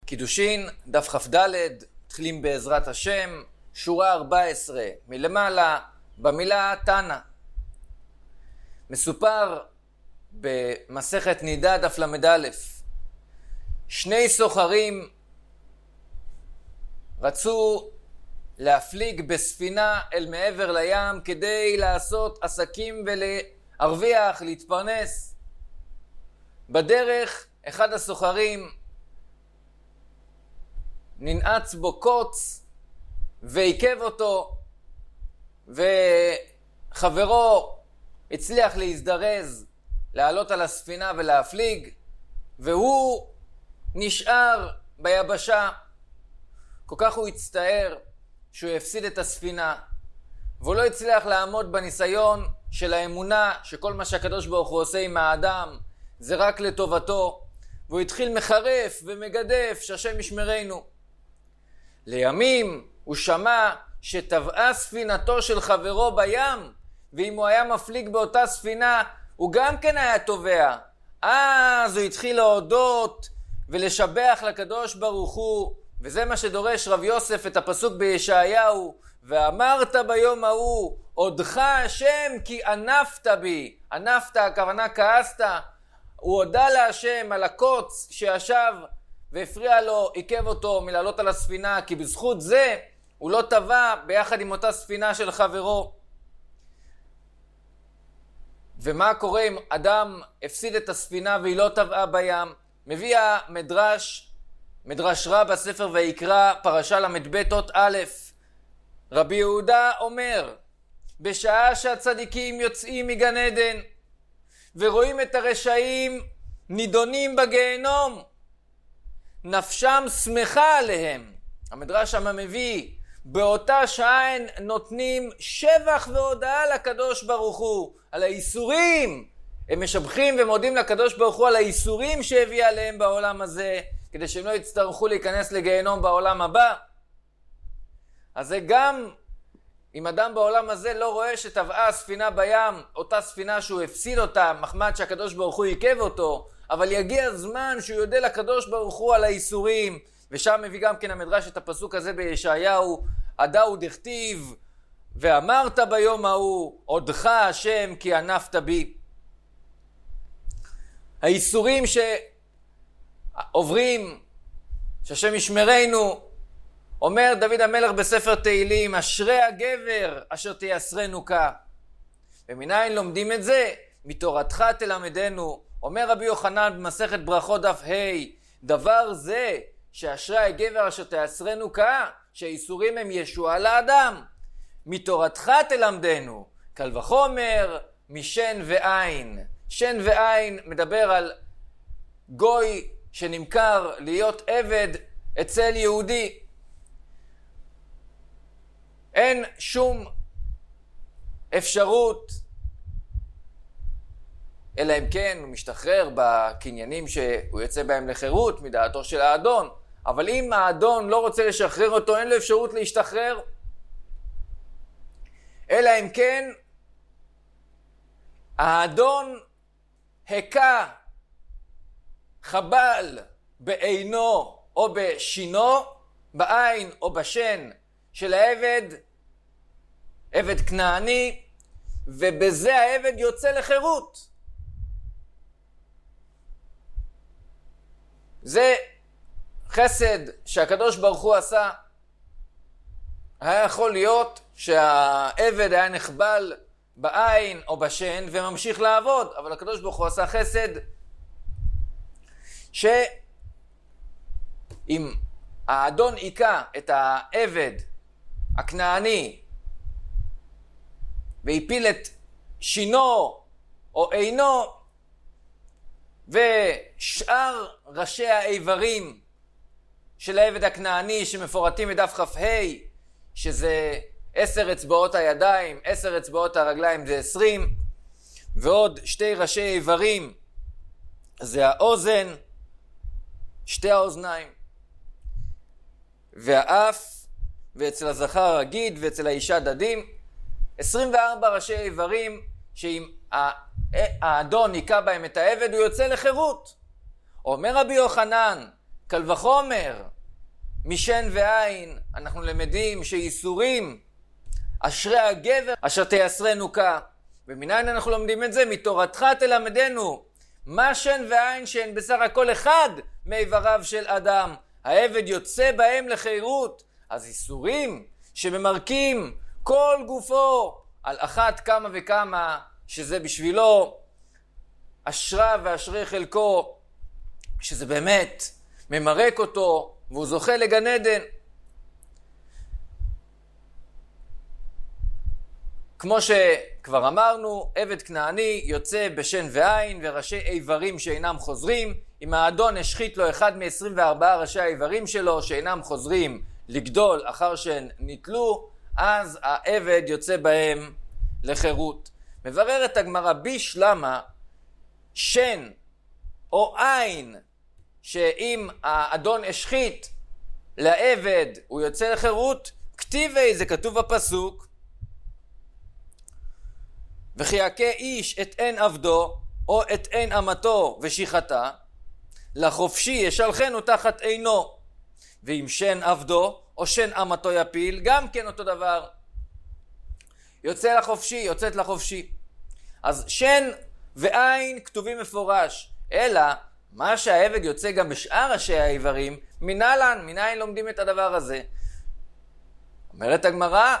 קידושין, דף כ"ד, מתחילים בעזרת השם, שורה 14, מלמעלה, במילה תנא. מסופר במסכת נידה דף למד א', שני סוחרים רצו להפליג בספינה אל מעבר לים כדי לעשות עסקים ולהרוויח, להתפרנס. בדרך אחד הסוחרים ננעץ בו קוץ ועיכב אותו, וחברו הצליח להזדרז לעלות על הספינה ולהפליג, והוא נשאר ביבשה. כל כך הוא הצטער שהוא הפסיד את הספינה, והוא לא הצליח לעמוד בניסיון של האמונה שכל מה שהקדוש ברוך הוא עושה עם האדם זה רק לטובתו, והוא התחיל מחרף ומגדף שהשם ישמרנו. לימים הוא שמע שטבעה ספינתו של חברו בים, ואם הוא היה מפליג באותה ספינה הוא גם כן היה טובע. אז הוא התחיל להודות ולשבח לקדוש ברוך הוא, וזה מה שדורש רב יוסף את הפסוק בישעיהו, ואמרת ביום ההוא עודך השם כי ענפת בי. ענפת הכוונה כעסת. הוא הודה להשם על הקוץ שישב והפריע לו, עיכב אותו מלעלות על הספינה, כי בזכות זה הוא לא טבע ביחד עם אותה ספינה של חברו. ומה קורה אם אדם הפסיד את הספינה והיא לא טבעה בים? מביא מדרש רב בספר ויקרא פרשה ל"ב אות א', רבי יהודה אומר, בשעה שהצדיקים יוצאים מגן עדן ורואים את הרשעים נידונים בגיהנום, נפשם שמחה עליהם. המדרש שם מביא, באותה שעה הם נותנים שבח והודאה לקדוש ברוך הוא על האיסורים. הם משבחים ומודים לקדוש ברוך הוא על האיסורים שהביא עליהם בעולם הזה, כדי שהם לא יצטרכו להיכנס לגיהנום בעולם הבא. אז זה גם אם אדם בעולם הזה לא רואה שטבעה הספינה בים, אותה ספינה שהוא הפסיד אותה, מחמד שהקדוש ברוך הוא עיכב אותו, אבל יגיע הזמן שהוא יודע לקדוש ברוך הוא על האיסורים. ושם מביא גם כן המדרש את הפסוק הזה בישעיהו, הדאו דכתיב ואמרת ביום ההוא עודך השם כי ענפת בי. האיסורים שעוברים, שהשם ישמרנו, אומר דוד המלך בספר תהילים, אשרי הגבר אשר תייסרנו כה. ומניין לומדים את זה? מתורתך תלמדנו. אומר רבי יוחנן במסכת ברכות דף ה', דבר זה שאשרי הגבר אשר תייסרנו כה, שהאיסורים הם ישועה לאדם, מתורתך תלמדנו. קל וחומר משן ועין. שן ועין מדבר על גוי שנמכר להיות עבד אצל יהודי. אין שום אפשרות, אלא אם כן הוא משתחרר בקניינים שהוא יוצא בהם לחירות מדעתו של האדון. אבל אם האדון לא רוצה לשחרר אותו, אין לו אפשרות להשתחרר. אלא אם כן האדון הקה חבל בעינו או בשינו, בעין או בשן של העבד, עבד כנעני, ובזה העבד יוצא לחירות. זה חסד שהקדוש ברוך הוא עשה. היה יכול להיות שהעבד היה נחבל בעין או בשן וממשיך לעבוד, אבל הקדוש ברוך הוא עשה חסד שאם האדון עיקה את העבד הכנעני והפיל את שינו או עינו, ושאר ראשי האיברים של העבד הכנעני שמפורטים בדף כ"ה, שזה 10 אצבעות הידיים, 10 אצבעות הרגליים זה 20, ועוד 2 ראשי איברים זה האוזן, 2 האוזניים והאף, ואצל הזכר הגיד ואצל האישה דדים, 24 ראשי איברים שאם האדון ניקה בהם את העבד הוא יוצא לחירות. אומר רבי יוחנן, קל וחומר, משן ועין, אנחנו למדים שאיסורים, אשרי הגבר אשר תייסרנו כה. ומניין אנחנו לומדים את זה? מתורתך תלמדנו. מה שן ועין שהן בסך הכל אחד מאיבריו של אדם. העבד יוצא בהם לחירות. אז איסורים שממרקים כל גופו על אחת כמה וכמה, שזה בשבילו אשרה ואשרי חלקו, שזה באמת ממרק אותו והוא זוכה לגן עדן. כמו שכבר אמרנו, עבד כנעני יוצא בשן ועין וראשי איברים שאינם חוזרים. אם האדון השחית לו אחד מ-24 ראשי האיברים שלו שאינם חוזרים לגדול אחר שהן נתלו, אז העבד יוצא בהם לחירות. מבררת הגמרא בישלמה שן או עין שאם האדון השחית לעבד הוא יוצא לחירות, כתיבי, זה כתוב בפסוק, וכי יכה איש את עין עבדו או את עין אמתו ושיחתה, לחופשי ישלחנו תחת עינו. ואם שן עבדו או שן אמתו יפיל, גם כן אותו דבר, יוצא לחופשי, יוצאת לחופשי. אז שן ועין כתובים מפורש, אלא מה שהעבד יוצא גם בשאר ראשי האיברים, מנין לומדים את הדבר הזה? אומרת הגמרא,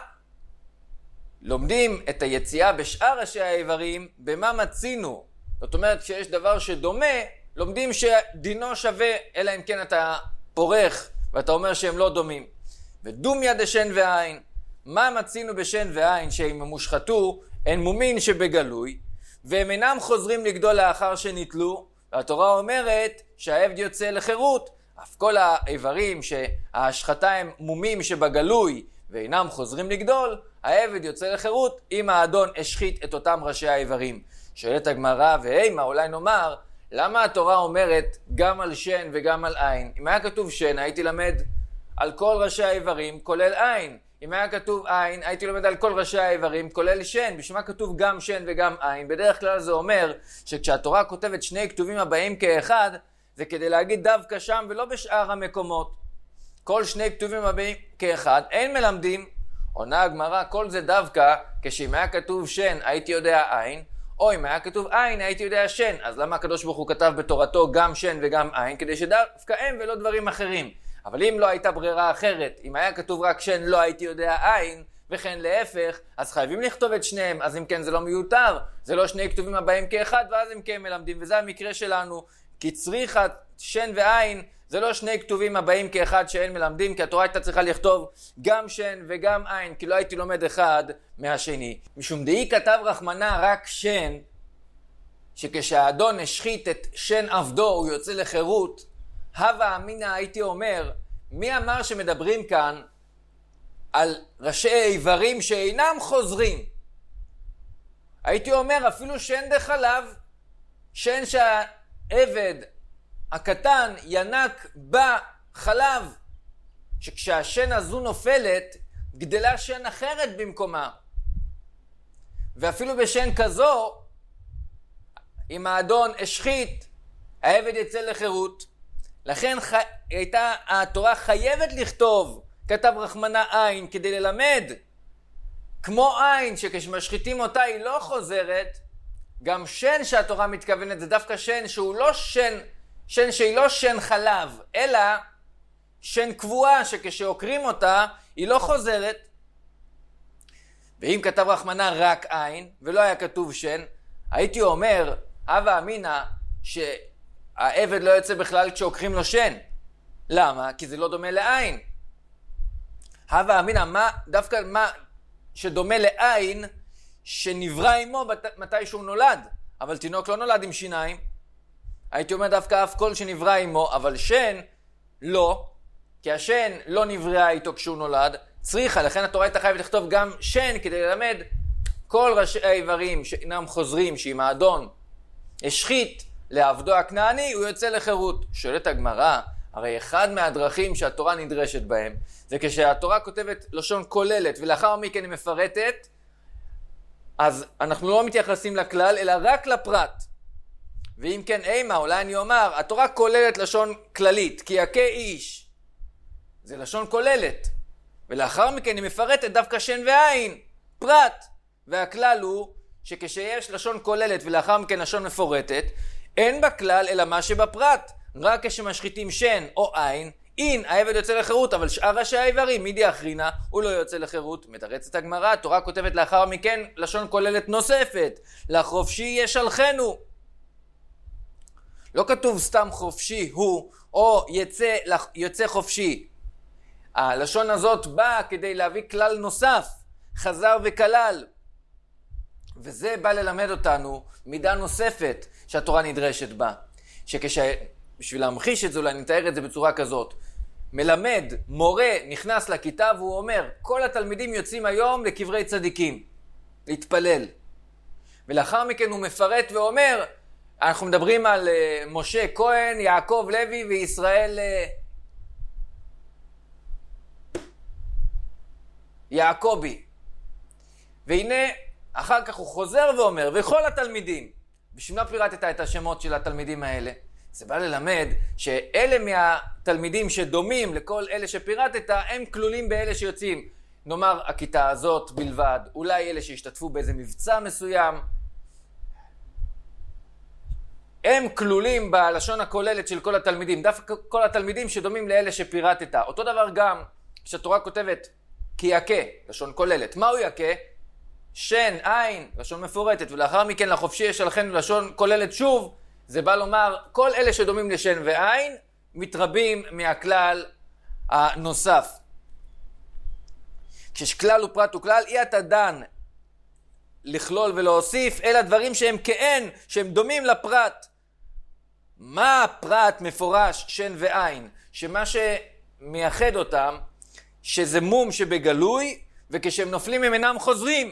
לומדים את היציאה בשאר ראשי האיברים במה מצינו. זאת אומרת, כשיש דבר שדומה, לומדים שדינו שווה, אלא אם כן אתה פורך ואתה אומר שהם לא דומים. ודומיה דשן ועין, מה מצינו בשן ועין? שאם הם מושחתו, הם מומין שבגלוי, והם אינם חוזרים לגדול לאחר שנתלו, והתורה אומרת שהעבד יוצא לחירות. אף כל האיברים שההשחתה הם מומים שבגלוי ואינם חוזרים לגדול, העבד יוצא לחירות אם האדון השחית את אותם ראשי האיברים. שואלת הגמרא, והימה, אולי נאמר, למה התורה אומרת גם על שן וגם על עין? אם היה כתוב שן, הייתי למד על כל ראשי האיברים כולל עין. אם היה כתוב עין, הייתי לומד על כל ראשי האיברים כולל שן. בשביל מה כתוב גם שן וגם עין? בדרך כלל זה אומר שכשהתורה כותבת שני כתובים הבאים כאחד, זה כדי להגיד דווקא שם ולא בשאר המקומות. כל שני כתובים הבאים כאחד, אין מלמדים. עונה הגמרא, כל זה דווקא כשאם היה כתוב שן הייתי יודע עין, או אם היה כתוב עין הייתי יודע שן. אז למה הקדוש ברוך הוא כתב בתורתו גם שן וגם עין? כדי שדווקא הם ולא דברים אחרים. אבל אם לא הייתה ברירה אחרת, אם היה כתוב רק שן לא הייתי יודע עין, וכן להפך, אז חייבים לכתוב את שניהם. אז אם כן זה לא מיותר, זה לא שני כתובים הבאים כאחד, ואז אם כן מלמדים. וזה המקרה שלנו, כי צריכה שן ועין זה לא שני כתובים הבאים כאחד שאין מלמדים, כי התורה הייתה צריכה לכתוב גם שן וגם עין, כי לא הייתי לומד אחד מהשני. משום דאי כתב רחמנה רק שן, שכשהאדון השחית את שן עבדו הוא יוצא לחירות, הווה אמינא הייתי אומר, מי אמר שמדברים כאן על ראשי איברים שאינם חוזרים? הייתי אומר אפילו שן דחלב, שן שהעבד הקטן ינק בחלב, שכשהשן הזו נופלת גדלה שן אחרת במקומה. ואפילו בשן כזו, אם האדון השחית, העבד יצא לחירות. לכן הייתה התורה חייבת לכתוב, כתב רחמנה עין, כדי ללמד כמו עין שכשמשחיתים אותה היא לא חוזרת. גם שן שהתורה מתכוונת זה דווקא שן שהוא לא שן שהיא לא שן חלב, אלא שן קבועה שכשעוקרים אותה היא לא חוזרת. ואם כתב רחמנה רק עין ולא היה כתוב שן, הייתי אומר הווה אמינא שהעבד לא יוצא בכלל כשעוקרים לו שן. למה? כי זה לא דומה לעין. הווה אמינא, דווקא מה שדומה לעין שנברא עמו מתי שהוא נולד, אבל תינוק לא נולד עם שיניים. הייתי אומר דווקא אף כל שנברא עמו, אבל שן לא, כי השן לא נברא איתו כשהוא נולד, צריכה, לכן התורה הייתה חייבת לכתוב גם שן כדי ללמד כל ראשי האיברים שאינם חוזרים, שאם האדון השחית לעבדו הכנעני הוא יוצא לחירות. שואלת הגמרא, הרי אחד מהדרכים שהתורה נדרשת בהם זה כשהתורה כותבת לשון כוללת ולאחר מכן היא מפרטת, אז אנחנו לא מתייחסים לכלל אלא רק לפרט. ואם כן אימה, אולי אני אומר, התורה כוללת לשון כללית, כי יכה איש. זה לשון כוללת. ולאחר מכן היא מפרטת דווקא שן ועין, פרט. והכלל הוא שכשיש לשון כוללת ולאחר מכן לשון מפורטת, אין בכלל אלא מה שבפרט. רק כשמשחיתים שן או עין, אין העבד יוצא לחירות, אבל שאר ראשי האיברים, מידי אחרינה, הוא לא יוצא לחירות. מתרצת הגמרא, התורה כותבת לאחר מכן לשון כוללת נוספת, לחופשי ישלחנו. לא כתוב סתם חופשי הוא, או יוצא חופשי. הלשון הזאת באה כדי להביא כלל נוסף, חזר וכלל. וזה בא ללמד אותנו מידה נוספת שהתורה נדרשת בה. בשביל להמחיש את זה, אולי נתאר את זה בצורה כזאת. מלמד, מורה, נכנס לכיתה והוא אומר, כל התלמידים יוצאים היום לקברי צדיקים, להתפלל. ולאחר מכן הוא מפרט ואומר, אנחנו מדברים על משה כהן, יעקב לוי וישראל יעקבי. והנה, אחר כך הוא חוזר ואומר, וכל התלמידים, בשביל מה פירטת את השמות של התלמידים האלה? זה בא ללמד שאלה מהתלמידים שדומים לכל אלה שפירטת, הם כלולים באלה שיוצאים. נאמר, הכיתה הזאת בלבד, אולי אלה שהשתתפו באיזה מבצע מסוים, הם כלולים בלשון הכוללת של כל התלמידים, דווקא כל התלמידים שדומים לאלה שפירטת. אותו דבר גם כשהתורה כותבת כי יכה, לשון כוללת. מה הוא יכה? שן, עין, לשון מפורטת, ולאחר מכן לחופשי ישלחנו לשון כוללת שוב. זה בא לומר, כל אלה שדומים לשן ועין מתרבים מהכלל הנוסף. כשכלל ופרט וכלל, אי אתה דן לכלול ולהוסיף, אלא דברים שהם כאין, שהם דומים לפרט. מה הפרט מפורש שן ועין? שמה שמייחד אותם, שזה מום שבגלוי, וכשהם נופלים הם אינם חוזרים.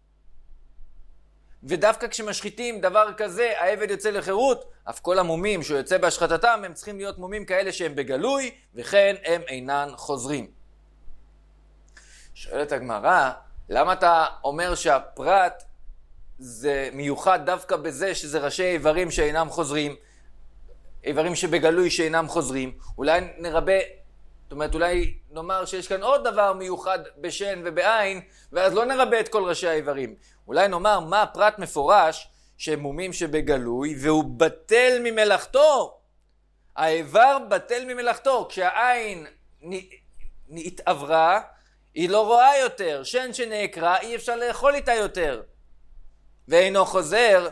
ודווקא כשמשחיתים דבר כזה, העבד יוצא לחירות, אף כל המומים שהוא יוצא בהשחטתם, הם צריכים להיות מומים כאלה שהם בגלוי, וכן הם אינן חוזרים. שואלת הגמרא, למה אתה אומר שהפרט זה מיוחד דווקא בזה שזה ראשי איברים שאינם חוזרים, איברים שבגלוי שאינם חוזרים? אולי נרבה, זאת אומרת, אולי נאמר שיש כאן עוד דבר מיוחד בשן ובעין, ואז לא נרבה את כל ראשי האיברים. אולי נאמר מה הפרט מפורש שהם מומים שבגלוי, והוא בטל ממלאכתו. האיבר בטל ממלאכתו. כשהעין התעברה, היא לא רואה יותר. שן שנעקרה, אי אפשר לאכול איתה יותר. ואינו חוזר,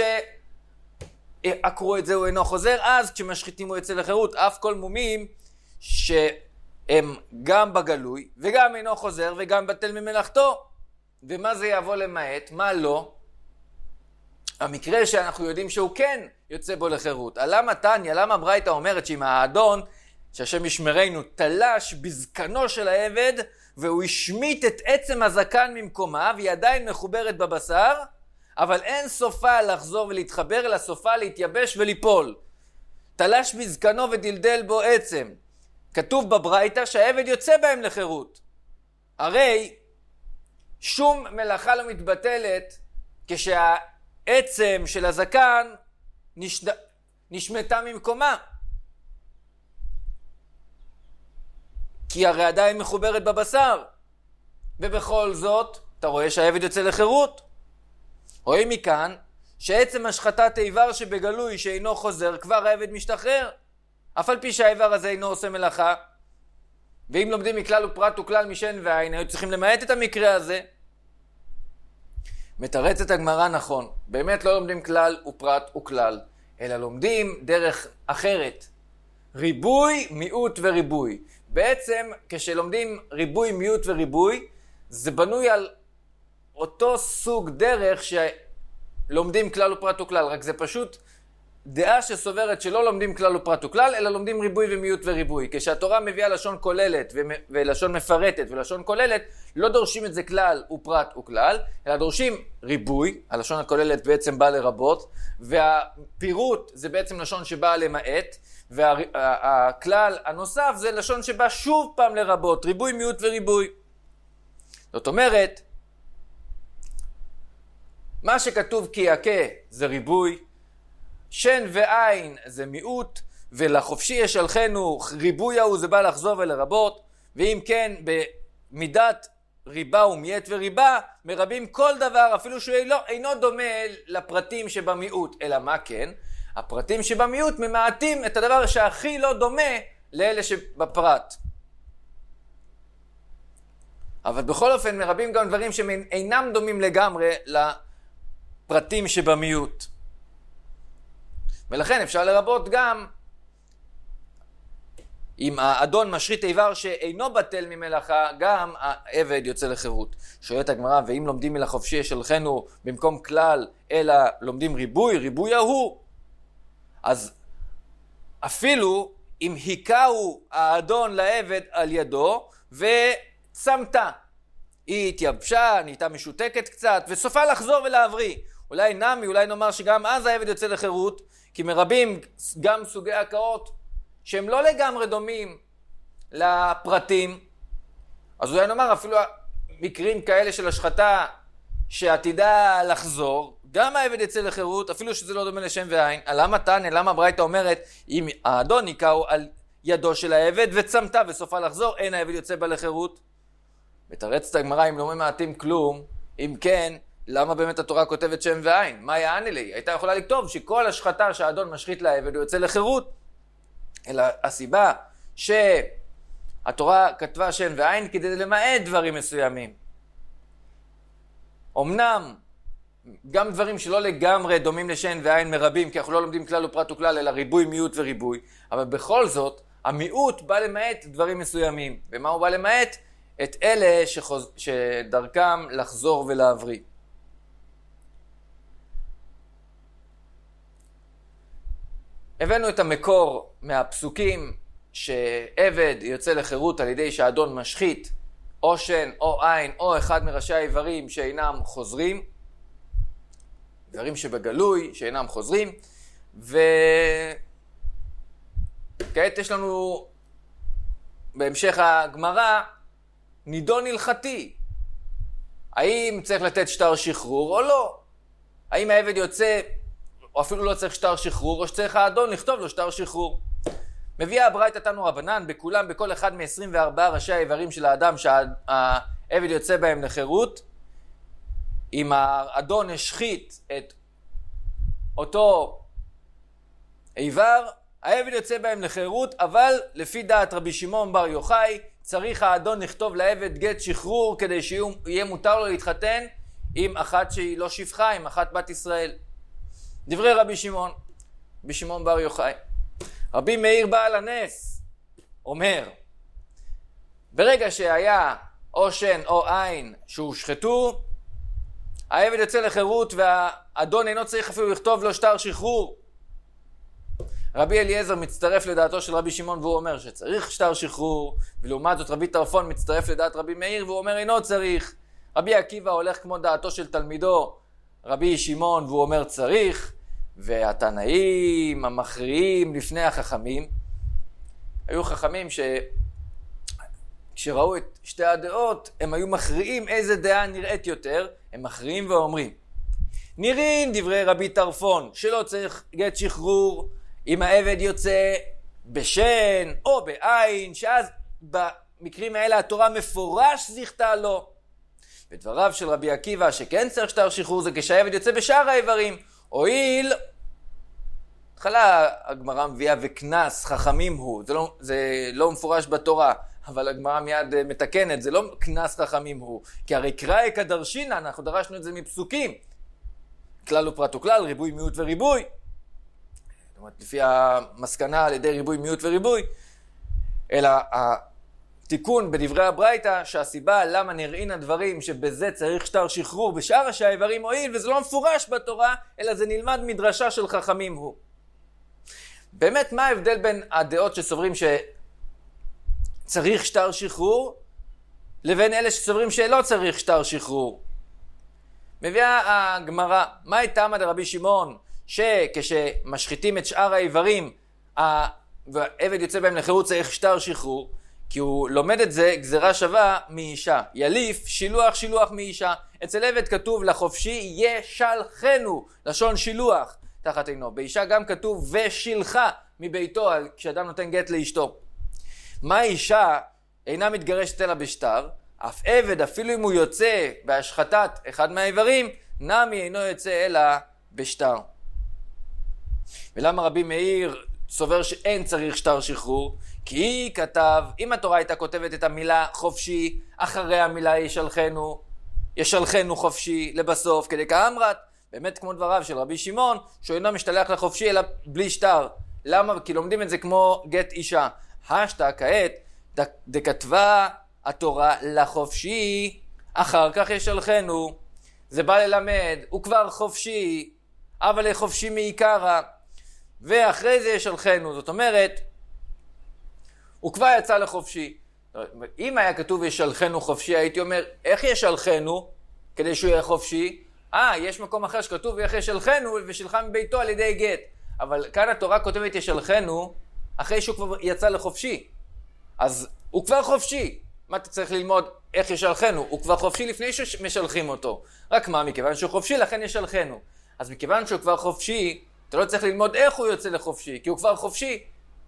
כשעקרו את זה הוא אינו חוזר, אז כשמשחיתים הוא יוצא לחירות. אף כל מומים שהם גם בגלוי, וגם אינו חוזר, וגם בטל ממלאכתו. ומה זה יבוא למעט? מה לא? המקרה שאנחנו יודעים שהוא כן יוצא בו לחירות. למה תניא, למה ברייתא אומרת שאם האדון, שהשם ישמרנו, תלש בזקנו של העבד, והוא השמיט את עצם הזקן ממקומה, והיא עדיין מחוברת בבשר, אבל אין סופה לחזור ולהתחבר, אלא סופה להתייבש וליפול. תלש בזקנו ודלדל בו עצם. כתוב בברייתא שהעבד יוצא בהם לחירות. הרי שום מלאכה לא מתבטלת כשהעצם של הזקן נשמטה ממקומה. כי הרי עדיין מחוברת בבשר. ובכל זאת, אתה רואה שהעבד יוצא לחירות. רואים מכאן שעצם השחטת איבר שבגלוי שאינו חוזר, כבר העבד משתחרר. אף על פי שהאיבר הזה אינו עושה מלאכה. ואם לומדים מכלל ופרט וכלל משן ועין, היו צריכים למעט את המקרה הזה. מתרצת הגמרא נכון. באמת לא לומדים כלל ופרט וכלל, אלא לומדים דרך אחרת. ריבוי, מיעוט וריבוי. בעצם כשלומדים ריבוי, מיעוט וריבוי, זה בנוי על אותו סוג דרך שלומדים כלל ופרט וכלל, רק זה פשוט דעה שסוברת שלא לומדים כלל ופרט וכלל, אלא לומדים ריבוי ומיעוט וריבוי. כשהתורה מביאה לשון כוללת ולשון מפרטת ולשון כוללת, לא דורשים את זה כלל ופרט וכלל, אלא דורשים ריבוי, הלשון הכוללת בעצם באה לרבות, והפירוט זה בעצם לשון שבאה למעט, והכלל הנוסף זה לשון שבא שוב פעם לרבות, ריבוי, מיעוט וריבוי. זאת אומרת, מה שכתוב כי יכה זה ריבוי, שן ועין זה מיעוט, ולחופשי ישלחנו ריבוי ההוא זה בא לחזור ולרבות, ואם כן במידת ריבה ומיית וריבה מרבים כל דבר אפילו שהוא אינו דומה לפרטים שבמיעוט, אלא מה כן? הפרטים שבמיעוט ממעטים את הדבר שהכי לא דומה לאלה שבפרט. אבל בכל אופן מרבים גם דברים שאינם דומים לגמרי לפרטים שבמיעוט. ולכן אפשר לרבות גם אם האדון משחית איבר שאינו בטל ממלאכה, גם העבד יוצא לחירות. שואלת הגמרא, ואם לומדים מלחופשי ישלחנו במקום כלל, אלא לומדים ריבוי ההוא, אז אפילו אם היכהו האדון לעבד על ידו וצמתה, היא התייבשה, נהייתה משותקת קצת, וסופה לחזור ולהבריא. אולי נמי, אולי נאמר שגם אז העבד יוצא לחירות, כי מרבים גם סוגי הקאות שהם לא לגמרי דומים לפרטים. אז אולי נאמר אפילו מקרים כאלה של השחתה שעתידה לחזור, גם העבד יצא לחירות, אפילו שזה לא דומה לשם ועין. למה תנא, למה ברייתא אומרת, אם האדון היכהו על ידו של העבד וצמתה וסופה לחזור, אין העבד יוצא בה לחירות? מתרצת הגמרא, אם לא ממעטים כלום, אם כן, למה באמת התורה כותבת שם ועין? מה יענה לי? הייתה יכולה לכתוב שכל השחתה שהאדון משחית לעבד הוא יוצא לחירות. אלא הסיבה שהתורה כתבה שם ועין כדי למעט דברים מסוימים. אמנם גם דברים שלא לגמרי דומים לשן ועין מרבים, כי אנחנו לא לומדים כלל ופרט וכלל, אלא ריבוי, מיעוט וריבוי. אבל בכל זאת, המיעוט בא למעט דברים מסוימים. ומה הוא בא למעט? את אלה שדרכם לחזור ולהבריא. הבאנו את המקור מהפסוקים שעבד יוצא לחירות על ידי שהאדון משחית או שן או עין או אחד מראשי האיברים שאינם חוזרים, דברים שבגלוי שאינם חוזרים. וכעת יש לנו בהמשך הגמרא נידון הלכתי, האם צריך לתת שטר שחרור או לא, האם העבד יוצא או אפילו לא צריך שטר שחרור, או שצריך האדון לכתוב לו שטר שחרור. מביאה הברייתא תנו רבנן, בכולם, בכל אחד מ-24 ראשי האיברים של האדם שהעבד יוצא בהם לחירות, אם האדון השחית את אותו איבר, העבד יוצא בהם לחירות, אבל לפי דעת רבי שמעון בר יוחאי, צריך האדון לכתוב לעבד גט שחרור, כדי שיהיה מותר לו להתחתן עם אחת שהיא לא שפחה, עם אחת בת ישראל. דברי רבי שמעון בר יוחאי. רבי מאיר בעל הנס אומר, ברגע שהיה או שן או עין שהושחתו, העבד יוצא לחירות והאדון אינו צריך אפילו לכתוב לו שטר שחרור. רבי אליעזר מצטרף לדעתו של רבי שמעון והוא אומר שצריך שטר שחרור, ולעומת זאת רבי טרפון מצטרף לדעת רבי מאיר והוא אומר אינו צריך. רבי עקיבא הולך כמו דעתו של תלמידו רבי שמעון והוא אומר צריך. והתנאים המכריעים לפני החכמים, היו חכמים כשראו את שתי הדעות הם היו מכריעים איזה דעה נראית יותר. הם מכריעים ואומרים, נראים דברי רבי טרפון שלא צריך גט שחרור אם העבד יוצא בשן או בעין, שאז במקרים האלה התורה מפורש זכתה לו. בדבריו של רבי עקיבא שכן צריך שטר שחרור זה כשהעבד יוצא בשאר האיברים, הואיל, התחלה הגמרא מביאה וכנס חכמים הוא, זה לא מפורש בתורה, אבל הגמרא מיד מתקנת, זה לא כנס חכמים הוא, כי הרי קראי כדרשינה, אנחנו דרשנו את זה מפסוקים, כלל ופרט וכלל, ריבוי מיעוט וריבוי, זאת אומרת לפי המסקנה על ידי ריבוי מיעוט וריבוי, אלא התיקון בדברי הברייתא שהסיבה למה נראין הדברים שבזה צריך שטר שחרור בשאר האיברים הועיל, וזה לא מפורש בתורה אלא זה נלמד מדרשה של חכמים הוא. באמת מה ההבדל בין הדעות שסוברים שצריך שטר שחרור לבין אלה שסוברים שלא צריך שטר שחרור? מביאה הגמרא, מה הייתה עמד רבי שמעון שכשמשחיתים את שאר האיברים והעבד יוצא בהם לחירות צריך שטר שחרור? כי הוא לומד את זה גזרה שווה מאישה. יליף שילוח שילוח מאישה. אצל עבד כתוב לחופשי ישלחנו, לשון שילוח. תחת עינו. באישה גם כתוב ושילך מביתו, כשאדם נותן גט לאשתו. מה אישה אינה מתגרשת אלא בשטר? אף עבד, אפילו אם הוא יוצא בהשחטת אחד מהאיברים, נמי אינו יוצא אלא בשטר. ולמה רבי מאיר סובר שאין צריך שטר שחרור? כי היא כתב, אם התורה הייתה כותבת את המילה חופשי אחרי המילה ישלחנו חופשי לבסוף, כדי כאמרת, באמת כמו דבריו של רבי שמעון, שהוא אינו משתלח לחופשי אלא בלי שטר. למה? כי לומדים את זה כמו גט אישה. השתא כעת דכתבה התורה לחופשי, אחר כך ישלחנו. זה בא ללמד, הוא כבר חופשי, אבל חופשי מעיקרא, ואחרי זה ישלחנו. זאת אומרת, הוא כבר יצא לחופשי. אם היה כתוב ישלחנו חופשי, הייתי אומר, איך ישלחנו כדי שהוא יהיה חופשי? יש מקום אחר שכתוב איך ישלחנו ושלחה מביתו על ידי גט. אבל כאן התורה כותבת ישלחנו אחרי שהוא כבר יצא לחופשי. אז הוא כבר חופשי. מה אתה צריך ללמוד איך ישלחנו? הוא כבר חופשי לפני שמשלחים אותו. רק מה? מכיוון שהוא חופשי לכן ישלחנו. אז מכיוון שהוא כבר חופשי, אתה לא צריך ללמוד איך הוא יוצא לחופשי, כי הוא כבר חופשי.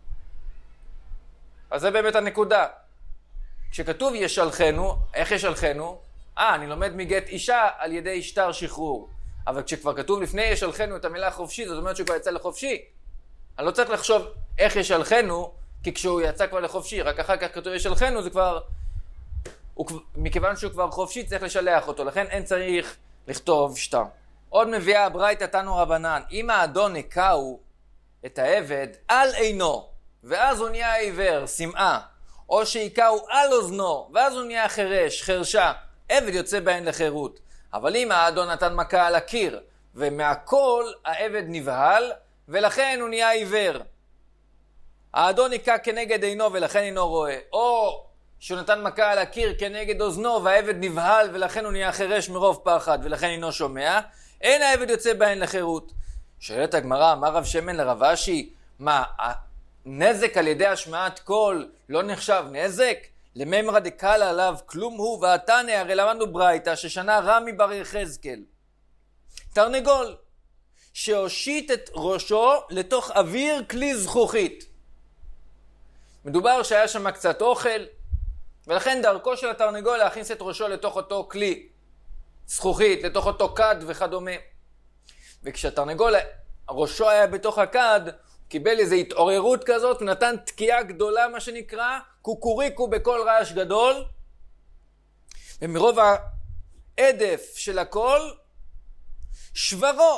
אז זה באמת הנקודה. כשכתוב ישלחנו, איך ישלחנו? אני לומד מגט אישה על ידי שטר שחרור. אבל כשכבר כתוב לפני ישלחנו את המילה חופשי, זאת אומרת שהוא כבר יצא לחופשי. אני לא צריך לחשוב איך ישלחנו, כי כשהוא יצא כבר לחופשי, רק אחר כך כתוב ישלחנו, זה כבר... מכיוון שהוא כבר חופשי, צריך לשלח אותו. לכן אין צריך לכתוב שטר. עוד מביאה הברייתא תנו רבנן, אם האדון הקהו את העבד על עינו, ואז הוא נהיה עיוור, שמעה, או שהקהו על אוזנו, ואז הוא נהיה חירש, חרשה, עבד יוצא בהן לחירות. אבל אם האדון נתן מכה על הקיר, ומהכל העבד נבהל, ולכן הוא נהיה עיוור. האדון היכה כנגד עינו ולכן אינו רואה, או שהוא נתן מכה על הקיר כנגד אוזנו, והעבד נבהל ולכן הוא נהיה חירש מרוב פחד, ולכן אינו שומע, אין העבד יוצא בהן לחירות. שואלת הגמרא, אמר רב שמן לרב אשי, מה, נזק על ידי השמעת קול לא נחשב נזק? לממרא דקל עליו כלום הוא ועתנא, הרי למדנו ברייתא ששנה רמי בר יחזקאל. תרנגול שהושיט את ראשו לתוך אוויר כלי זכוכית. מדובר שהיה שם קצת אוכל, ולכן דרכו של התרנגול להכניס את ראשו לתוך אותו כלי זכוכית, לתוך אותו כד וכדומה. וכשהתרנגול ראשו היה בתוך הכד, קיבל איזו התעוררות כזאת, ונתן תקיעה גדולה, מה שנקרא, קוקוריקו בכל רעש גדול, ומרוב העדף של הכל, שברו.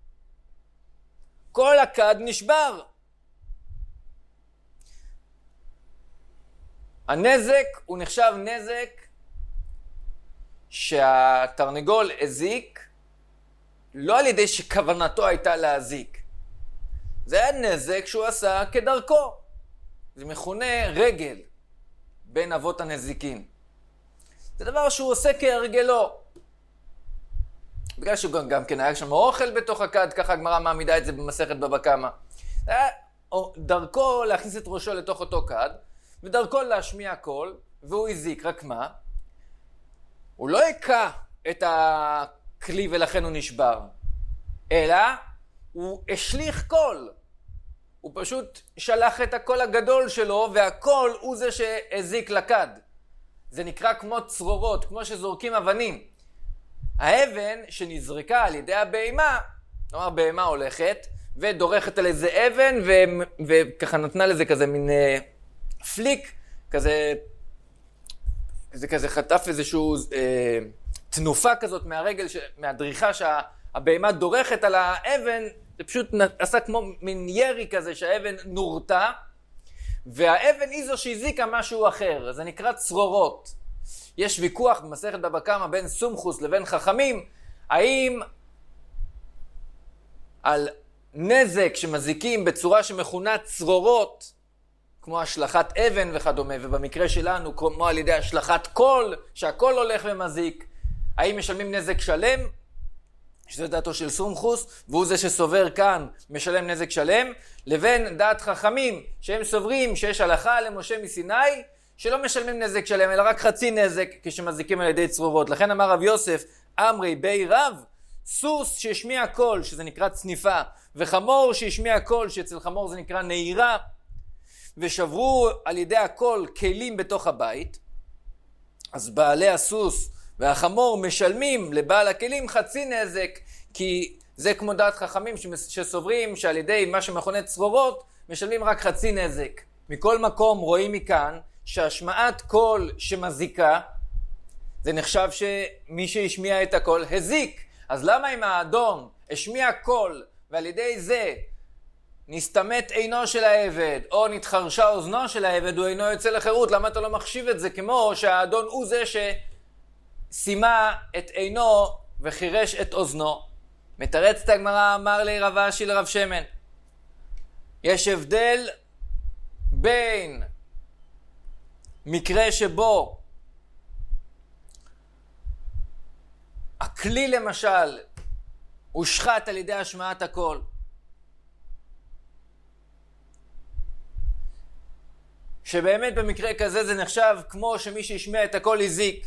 כל הכד נשבר. הנזק הוא נחשב נזק שהתרנגול הזיק, לא על ידי שכוונתו הייתה להזיק. זה היה נזק שהוא עשה כדרכו. זה מכונה רגל בין אבות הנזיקין. זה דבר שהוא עושה כהרגלו. בגלל שהוא גם כן היה שם אוכל בתוך הכד, ככה הגמרא מעמידה את זה במסכת בבא קמא. זה היה דרכו להכניס את ראשו לתוך אותו כד, ודרכו להשמיע קול, והוא הזיק. רק מה? הוא לא הכה את הכלי ולכן הוא נשבר, אלא הוא השליך קול. הוא פשוט שלח את הקול הגדול שלו, והקול הוא זה שהזיק לכד. זה נקרא כמו צרורות, כמו שזורקים אבנים. האבן שנזרקה על ידי הבהמה, כלומר בהמה הולכת ודורכת על איזה אבן, וככה נתנה לזה כזה מין פליק, זה כזה חטף איזשהו תנופה כזאת מהרגל, מהדריכה שהבהמה דורכת על האבן, זה פשוט עשה כמו מין ירי כזה שהאבן נורתה, והאבן היא זו שהזיקה משהו אחר, זה נקרא צרורות. יש ויכוח במסכת בבא קמא בין סומכוס לבין חכמים, האם על נזק שמזיקים בצורה שמכונה צרורות, כמו השלכת אבן וכדומה, ובמקרה שלנו כמו על ידי השלכת קול, שהקול הולך ומזיק, האם משלמים נזק שלם? שזה דעתו של סומכוס, והוא זה שסובר כאן משלם נזק שלם, לבין דעת חכמים, שהם סוברים שיש הלכה למשה מסיני, שלא משלמים נזק שלם, אלא רק חצי נזק כשמזיקים על ידי צרורות. לכן אמר רב יוסף, אמרי בי רב, סוס שהשמיע קול, שזה נקרא צניפה, וחמור שהשמיע קול, שאצל חמור זה נקרא נהירה, ושברו על ידי הקול כלים בתוך הבית, אז בעלי הסוס והחמור משלמים לבעל הכלים חצי נזק, כי זה כמו דעת חכמים שסוברים שעל ידי מה שמכונה צרורות, משלמים רק חצי נזק. מכל מקום רואים מכאן שהשמעת קול שמזיקה, זה נחשב שמי שהשמיע את הקול הזיק. אז למה אם האדון השמיע קול ועל ידי זה נסתמת עינו של העבד או נתחרשה אוזנו של העבד, הוא אינו יוצא לחירות? למה אתה לא מחשיב את זה כמו שהאדון הוא זה ששימה את עינו וחירש את אוזנו? מתרצת הגמרא, אמר לי רב אשי לרב שמן, יש הבדל בין מקרה שבו הכלי למשל הושחת על ידי השמעת הקול, שבאמת במקרה כזה זה נחשב כמו שמי שהשמיע את הקול הזיק,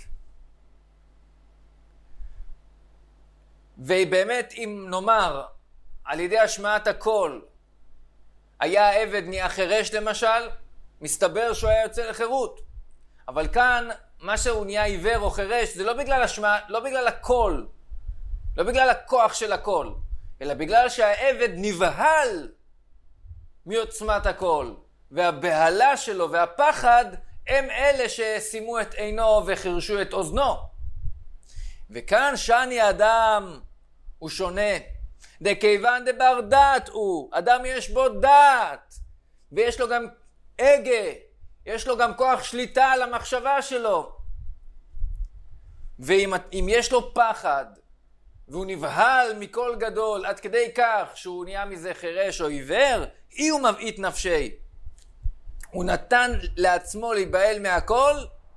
ובאמת אם נאמר על ידי השמעת הקול היה העבד נהיה חירש למשל, מסתבר שהוא היה יוצא לחירות. אבל כאן מה שהוא נהיה עיוור או חירש זה לא בגלל לא בגלל הקול, לא בגלל הכוח של הקול, אלא בגלל שהעבד נבהל מעוצמת הקול, והבהלה שלו והפחד הם אלה ששימו את עינו וחירשו את אוזנו. וכאן שני אדם הוא שונה, דכיוון דבר דעת הוא, אדם יש בו דעת, ויש לו גם הגה, יש לו גם כוח שליטה על המחשבה שלו. ואם יש לו פחד, והוא נבהל מכל גדול, עד כדי כך שהוא נהיה מזה חירש או עיוור, אי הוא מבעית נפשי. הוא נתן לעצמו להיבהל מהכל,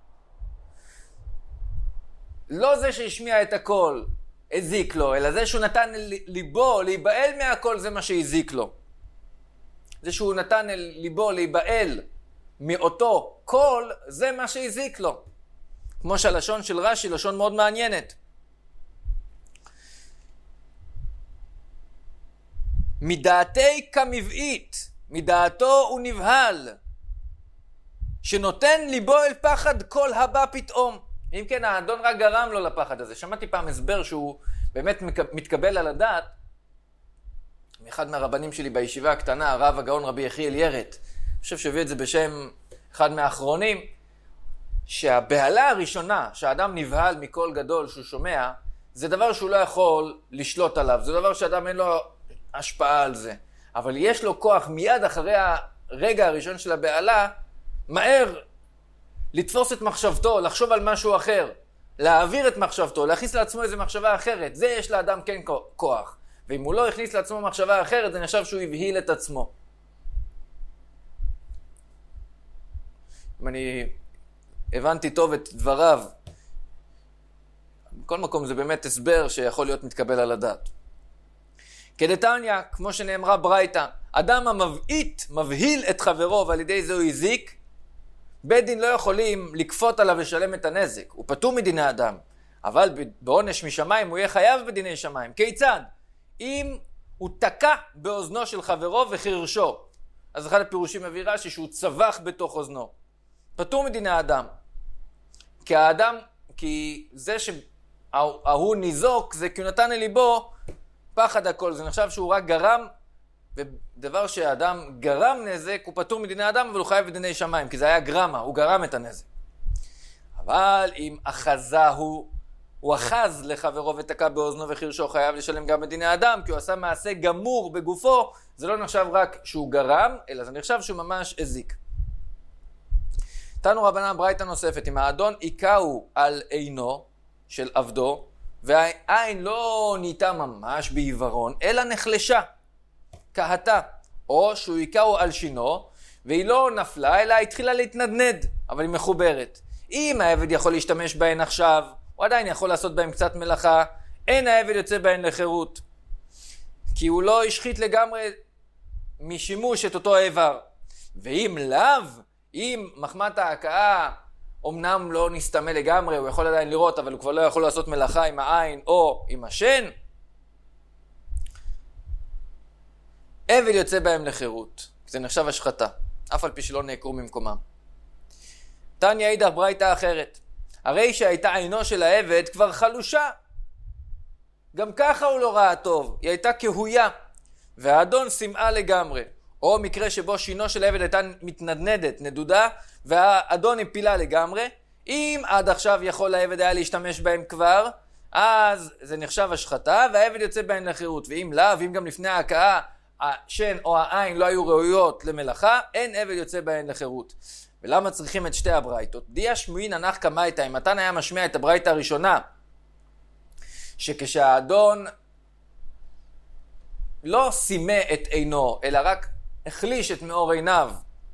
לא זה שהשמיע את הכל הזיק לו, אלא זה שהוא נתן ליבו להיבהל מהכל, זה מה שהזיק לו. זה שהוא נתן ליבו להיבהל מאותו קול, זה מה שהזיק לו. כמו שהלשון של רש"י, לשון מאוד מעניינת. מדעתי כמבעית, מדעתו הוא נבהל, שנותן ליבו אל פחד כל הבא פתאום. אם כן, האדון רק גרם לו לפחד הזה. שמעתי פעם הסבר שהוא באמת מתקבל על הדעת, מאחד מהרבנים שלי בישיבה הקטנה, הרב הגאון רבי יחיאל ירד, אני חושב שהביא את זה בשם אחד מהאחרונים, שהבהלה הראשונה, שהאדם נבהל מכל גדול שהוא שומע, זה דבר שהוא לא יכול לשלוט עליו, זה דבר שאדם אין לו השפעה על זה. אבל יש לו כוח מיד אחרי הרגע הראשון של הבהלה, מהר לתפוס את מחשבתו, לחשוב על משהו אחר, להעביר את מחשבתו, להכניס לעצמו איזו מחשבה אחרת. זה יש לאדם כן כוח. ואם הוא לא הכניס לעצמו מחשבה אחרת, זה נחשב שהוא הבהיל את עצמו. אם אני הבנתי טוב את דבריו, בכל מקום זה באמת הסבר שיכול להיות מתקבל על הדעת. כדתניא, כמו שנאמרה ברייתא, אדם המבעית מבהיל את חברו ועל ידי זה הוא הזיק, בית דין לא יכולים לכפות עליו לשלם את הנזק, הוא פטור מדיני אדם, אבל בעונש משמיים הוא יהיה חייב בדיני שמיים. כיצד? אם הוא תקע באוזנו של חברו וחירשו, אז אחד הפירושים מביא רש"י שהוא צבח בתוך אוזנו, פטור מדיני האדם. כי זה שההוא ניזוק, זה כי הוא נתן לליבו פחד הכל, זה נחשב שהוא רק גרם, ודבר שהאדם גרם נזק, הוא פטור מדיני האדם, אבל הוא חייב בדיני שמיים, כי זה היה גרמה, הוא גרם את הנזק. אבל אם אחזה הוא אחז לחברו ותקע באוזנו וחירשו, חייב לשלם גם בדיני האדם, כי הוא עשה מעשה גמור בגופו, זה לא נחשב רק שהוא גרם, אלא זה נחשב שהוא ממש הזיק. תנו רבנן ברייתא נוספת, אם האדון עיקהו על עינו של עבדו, והעין לא נהייתה ממש בעיוורון, אלא נחלשה, קהתה, או שהוא עיקהו על שינו, והיא לא נפלה, אלא התחילה להתנדנד, אבל היא מחוברת. אם העבד יכול להשתמש בהן עכשיו, הוא עדיין יכול לעשות בהן קצת מלאכה, אין העבד יוצא בהן לחירות, כי הוא לא השחית לגמרי משימוש את אותו העבר. ואם לאו, אם מחמת ההכאה אמנם לא נסתמה לגמרי, הוא יכול עדיין לראות, אבל הוא כבר לא יכול לעשות מלאכה עם העין או עם השן, עבד יוצא בהם לחירות. זה נחשב השחתה, אף על פי שלא נעקרו ממקומם. תניא אידך ברייתא אחרת. הרי שהייתה עינו של העבד כבר חלושה. גם ככה הוא לא ראה טוב, היא הייתה כהויה. והאדון שמעה לגמרי. או מקרה שבו שינו של העבד הייתה מתנדנדת, נדודה, והאדון הפילה לגמרי. אם עד עכשיו יכול העבד היה להשתמש בהם כבר, אז זה נחשב השחתה, והעבד יוצא בהם לחירות. ואם לאו, אם גם לפני ההכאה, השן או העין לא היו ראויות למלאכה, אין עבד יוצא בהם לחירות. ולמה צריכים את שתי הברייתות? דיה שמועין הנח קמייתא, אם מתן היה משמיע את הברייתא הראשונה, שכשהאדון לא סימא את עינו, אלא רק החליש את מאור עיניו,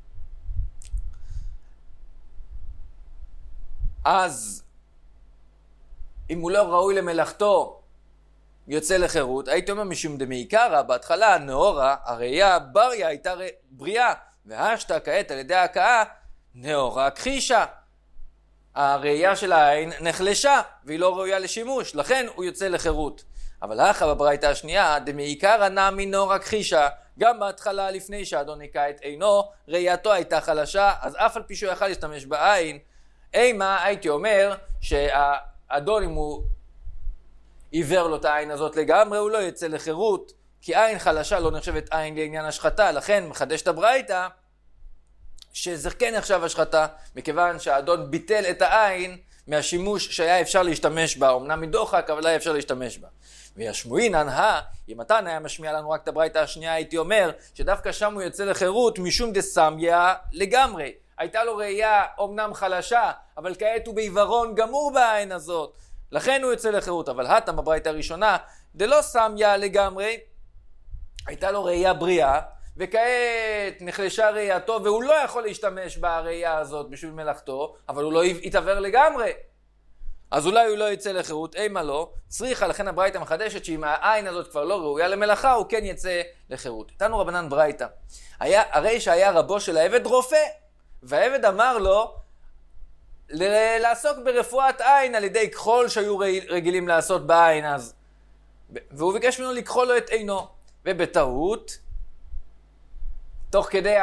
אז אם הוא לא ראוי למלאכתו, יוצא לחירות. הייתי אומר משום דמעיקרא, בהתחלה נאורה, הראייה בריה הייתה בריאה, והשתה כעת על ידי ההכאה, נאורה הכחישה. הראייה של העין נחלשה, והיא לא ראויה לשימוש, לכן הוא יוצא לחירות. אבל האחר בברייתא השנייה, דמעיקרא נמי נאורה הכחישה, גם בהתחלה לפני שהאדון היכה את עינו, ראייתו הייתה חלשה, אז אף על פי שהוא יכל להשתמש בעין, אימה הייתי אומר שהאדון אם הוא עיוור לו את העין הזאת לגמרי, הוא לא יצא לחירות, כי עין חלשה לא נחשבת עין לעניין השחתה, לכן מחדש את הברייתא, שזה כן נחשב השחתה, מכיוון שהאדון ביטל את העין מהשימוש שהיה אפשר להשתמש בה, אמנם מדוחק, אבל היה אפשר להשתמש בה. והשמועינן, אם מתן היה משמיע לנו רק את הברייתא השנייה, הייתי אומר שדווקא שם הוא יוצא לחירות משום דסמיה לגמרי. הייתה לו ראייה אמנם חלשה, אבל כעת הוא בעיוורון גמור בעין הזאת. לכן הוא יוצא לחירות. אבל הטעם בברייתא הראשונה, דלא סמיה לגמרי, הייתה לו ראייה בריאה, וכעת נחלשה ראייתו, והוא לא יכול להשתמש בראייה הזאת בשביל מלאכתו, אבל הוא לא יתעבר לגמרי. אז אולי הוא לא יצא לחירות, אימה לא, צריכה, לכן הברייתא מחדשת שאם העין הזאת כבר לא ראויה למלאכה, הוא כן יצא לחירות. איתנו רבנן ברייתא. הרי שהיה רבו של העבד רופא, והעבד אמר לו לעסוק ברפואת עין על ידי כחול שהיו רגילים לעשות בעין אז. והוא ביקש ממנו לכחול לו את עינו. ובטעות, תוך כדי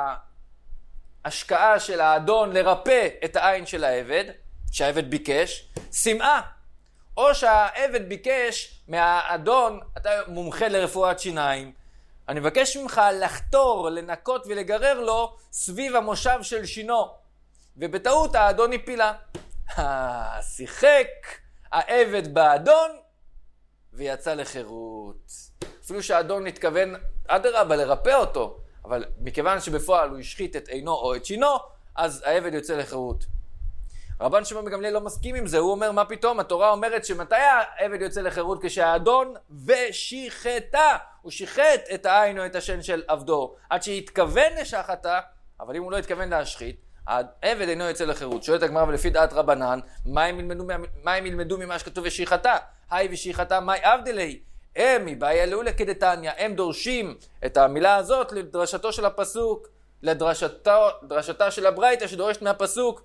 ההשקעה של האדון לרפא את העין של העבד, שהעבד ביקש, שמעה. או שהעבד ביקש מהאדון, אתה מומחה לרפואת שיניים, אני מבקש ממך לחתור, לנקות ולגרר לו סביב המושב של שינו. ובטעות האדון הפילה. שיחק העבד באדון ויצא לחירות. אפילו שהאדון התכוון אדרבה לרפא אותו, אבל מכיוון שבפועל הוא השחית את עינו או את שינו, אז העבד יוצא לחירות. רבן שמעון בן גמליאל לא מסכים עם זה, הוא אומר מה פתאום, התורה אומרת שמתי העבד יוצא לחירות? כשהאדון ושיחתה, הוא שיחת את העין או את השן של עבדו, עד שהתכוון לשחתה, אבל אם הוא לא התכוון להשחית, העבד אינו יוצא לחירות. שואלת הגמרא ולפי דעת רבנן, מה הם ילמדו ממה שכתוב ושיחתה? היי ושיחתה מאי אבדלי? הם מבעיה לאולה כדתניא, הם דורשים את המילה הזאת לדרשתו של הפסוק, לדרשתה של הברייתא שדורשת מהפסוק,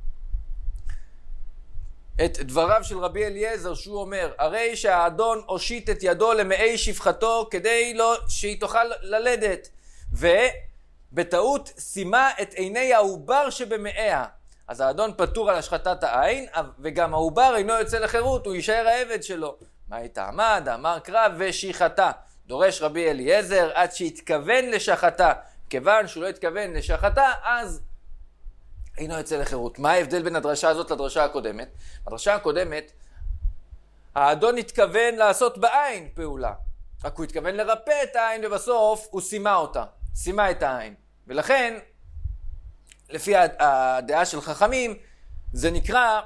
את דבריו של רבי אליעזר שהוא אומר, הרי שהאדון הושיט את ידו למאי שפחתו כדי לא שהיא תוכל ללדת, ובטעות שימה את עיני העובר שבמאיה. אז האדון פטור על השחטת העין, וגם העובר אינו יוצא לחירות, הוא יישאר העבד שלו. מה הייתה עמד? אמר קרא ושיחתה. דורש רבי אליעזר עד שהתכוון לשחתה. כיוון שהוא לא התכוון לשחתה, אז אינו יוצא לחירות. מה ההבדל בין הדרשה הזאת לדרשה הקודמת? בדרשה הקודמת, האדון התכוון לעשות בעין פעולה. רק הוא התכוון לרפא את העין ובסוף הוא שימה אותה. שימה את העין. ולכן, לפי הדעה של חכמים, זה נקרא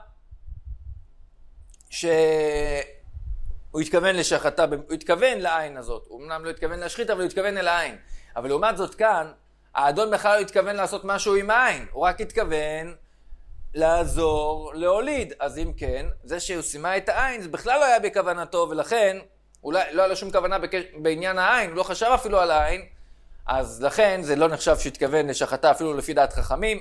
שהוא התכוון לשחתה, הוא התכוון לעין הזאת. הוא אמנם לא התכוון להשחית, אבל הוא התכוון אל העין. אבל לעומת זאת כאן, האדון בכלל לא התכוון לעשות משהו עם העין, הוא רק התכוון לעזור, להוליד. אז אם כן, זה שהוא שימה את העין, זה בכלל לא היה בכוונתו, ולכן, אולי לא היה לו שום כוונה בעניין העין, הוא לא חשב אפילו על העין, אז לכן זה לא נחשב שהתכוון לשחתה אפילו לפי דעת חכמים,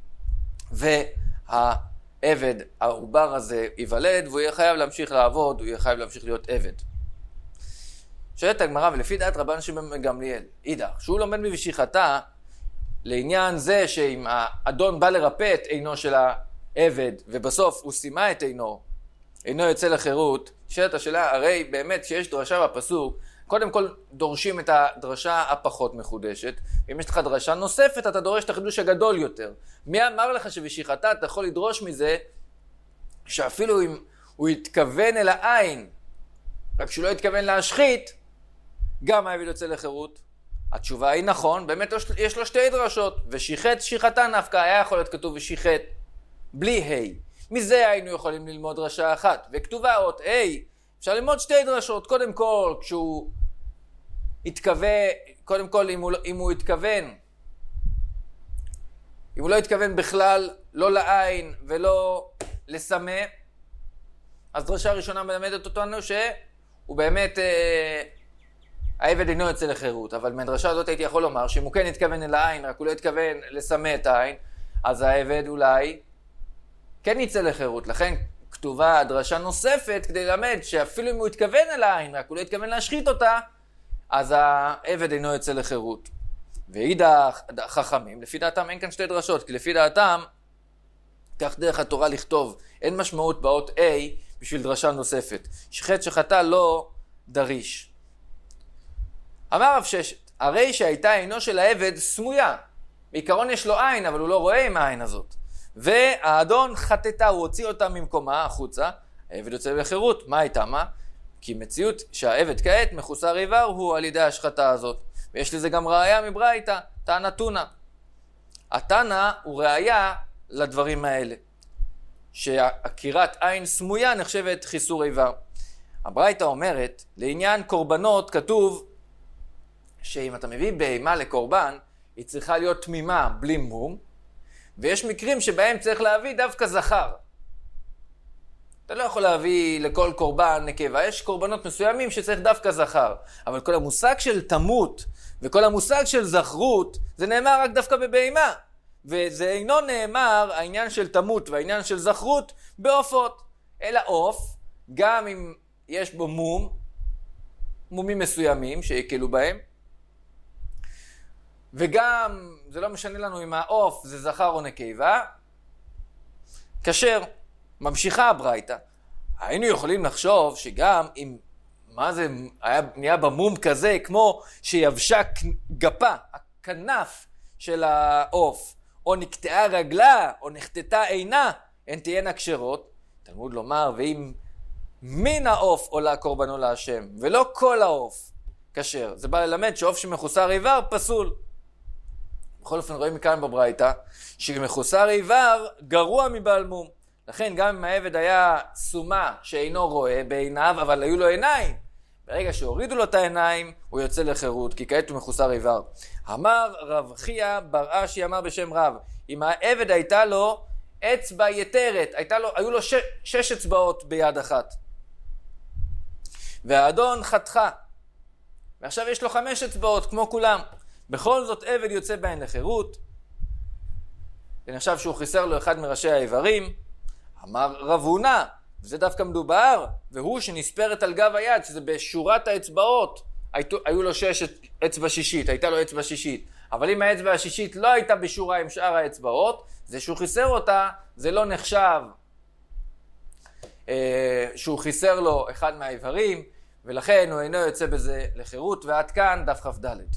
והעבד, העובר הזה ייוולד, והוא יהיה חייב להמשיך לעבוד, הוא יהיה חייב להמשיך להיות עבד. שואלת הגמרא, ולפי דעת רבן שמעון בן גמליאל, אידך, שהוא לומד במשיכתה, לעניין זה שאם האדון בא לרפא את עינו של העבד, ובסוף הוא סימה את עינו יוצא לחירות, שואלת השאלה, הרי באמת שיש דרשה בפסוק, קודם כל דורשים את הדרשה הפחות מחודשת, ואם יש לך דרשה נוספת, אתה דורש את החידוש הגדול יותר. מי אמר לך שבשיחתה אתה יכול לדרוש מזה, שאפילו אם הוא יתכוון אל העין, רק שהוא לא יתכוון להשחית, גם העבד יוצא לחירות? התשובה היא נכון, באמת יש לו שתי דרשות, ושיחת שיחתה נפקא, היה יכול להיות כתוב ושיחת, בלי ה'. מזה היינו יכולים ללמוד דרשה אחת, וכתובה עוד ה', אפשר ללמוד שתי דרשות. קודם כל, כשהוא התכוון, קודם כל אם הוא התכוון, אם הוא לא התכוון בכלל, לא לעין ולא לסמא, אז דרשה ראשונה מלמדת אותנו שהוא באמת, העבד אינו יוצא לחירות. אבל מהדרשה הזאת הייתי יכול לומר שאם הוא כן התכוון אל העין, רק הוא לא התכוון לסמא את העין, אז העבד אולי כן יצא לחירות. לכן כתובה דרשה נוספת כדי ללמד שאפילו אם הוא התכוון אל העין, רק הוא לא התכוון להשחית אותה, אז העבד אינו יוצא לחירות. ואידך חכמים, לפי דעתם אין כאן שתי דרשות, כי לפי דעתם, כך דרך התורה לכתוב, אין משמעות באות A בשביל דרשה נוספת. שחט שחטא לא דריש. אמר רב ששת, הרי שהייתה עינו של העבד סמויה. בעיקרון יש לו עין, אבל הוא לא רואה עם העין הזאת. והאדון חטטה, הוא הוציא אותה ממקומה החוצה, העבד יוצא לחירות. מה הייתה מה? כי מציאות שהעבד כעת מחוסר איבר הוא על ידי השחטה הזאת. ויש לזה גם ראיה מברייתא, תנא תונא. התנא הוא ראיה לדברים האלה, שעקירת עין סמויה נחשבת חיסור איבר. הברייתא אומרת, לעניין קורבנות כתוב שאם אתה מביא בהמה לקורבן, היא צריכה להיות תמימה בלי מום, ויש מקרים שבהם צריך להביא דווקא זכר. אתה לא יכול להביא לכל קורבן נקבה, יש קורבנות מסוימים שצריך דווקא זכר. אבל כל המושג של תמות וכל המושג של זכרות, זה נאמר רק דווקא בבהמה. וזה אינו נאמר העניין של תמות והעניין של זכרות בעופות. אלא עוף, גם אם יש בו מומים מסוימים שיקלו בהם, וגם זה לא משנה לנו אם העוף זה זכר או נקבה, כשר. ממשיכה הברייתא, היינו יכולים לחשוב שגם אם מה זה היה נהיה במום כזה, כמו שיבשה גפה, הכנף של העוף, או נקטעה רגלה, או נחטטה עינה, הן תהיינה כשרות. תלמוד לומר, ואם מן העוף עולה קורבנו להשם, ולא כל העוף כשר. זה בא ללמד שעוף שמחוסר איבר פסול. בכל אופן רואים מכאן בברייתא, שמחוסר איבר גרוע מבעל מום. לכן גם אם העבד היה סומה שאינו רואה בעיניו, אבל היו לו עיניים, ברגע שהורידו לו את העיניים, הוא יוצא לחירות, כי כעת הוא מחוסר איבר. אמר רב חייא בר אשי אמר בשם רב, אם העבד הייתה לו אצבע יתרת, היו לו 6 אצבעות ביד אחת, והאדון חתכה, ועכשיו יש לו 5 אצבעות כמו כולם, בכל זאת עבד יוצא בהן לחירות, ונחשב שהוא חיסר לו אחד מראשי האיברים. אמר רב הונא, וזה דווקא מדובר, והוא שנספרת על גב היד, שזה בשורת האצבעות, היו לו 6 אצבע שישית, הייתה לו אצבע שישית. אבל אם האצבע השישית לא הייתה בשורה עם שאר האצבעות, זה שהוא חיסר אותה, זה לא נחשב שהוא חיסר לו אחד מהאיברים, ולכן הוא אינו יוצא בזה לחירות. ועד כאן דף כ"ד.